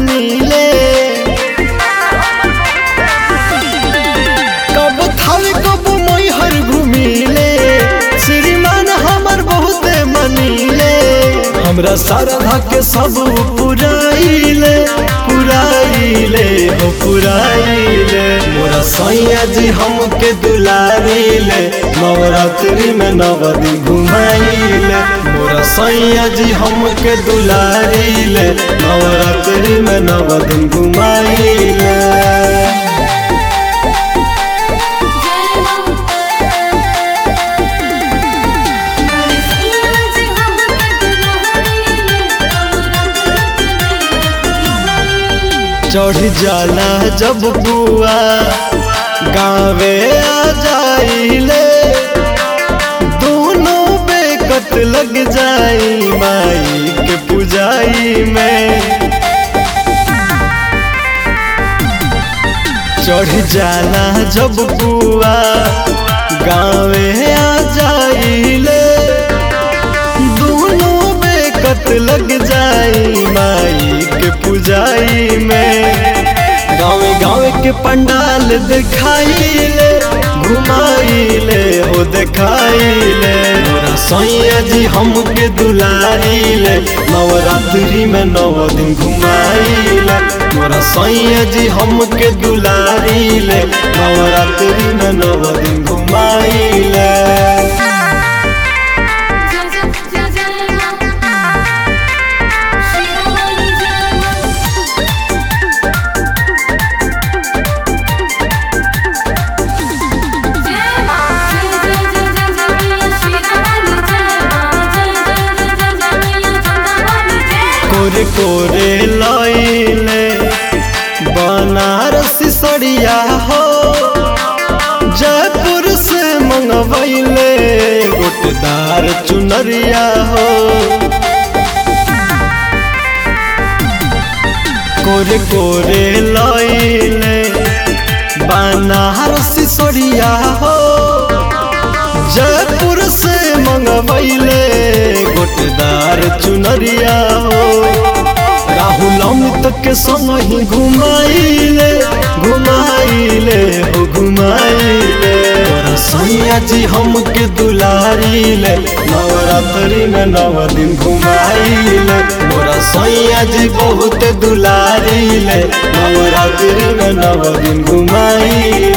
मिले। कब थावे कब मैहर घूमिले, श्रीमान हमर बहुते मनीले। हमरा श्रद्धा के सब पुराइले पुराइले हो पुराइले। मोरा सैया जी हमके दुलारिले, नवरात्रि में 9 दिन घुमाइले। मोरा सैया जी हमके दुलारिले, नवरात्रि में 9 दिन घुमाइले। चढ़ जाला जब बुआ गावे आ जाइले, दोनों बेकत लग जाई माई के पुजाई में। चढ़ जाला जब बुआ गावे आ जाइले, दोनों बेकत लग जाई माई के पुजाई में। गावे गावे के पंडाल दिखाइले, घुमाइले हो दिखाइले। मोरा सैया जी हमके दुलारिले, नवरात्रि में 9 दिन घुमाइले। मोरा सैया जी हमके दुलारिले, नवरात्रि में 9 दिन घुमाइले। कोरे कोरे लइले बनारसी सड़िया हो, जयपुर से मंगवैले गोटदार चुनरिया हो। कोरे कोरे लइले बनारसी सड़िया हो, जयपुर से मंगवैले गोटदार चुनरिया हो। राहुल अमित के संग ही घुमाइले घुमाइले हो घुमाइले। मोरा सैया जी हमके दुलारिले, नवरात्रि में 9 दिन घुमाइले। मोरा सैया जी बहुत दुलारिले, नवरात्रि में 9 दिन घुमाइले।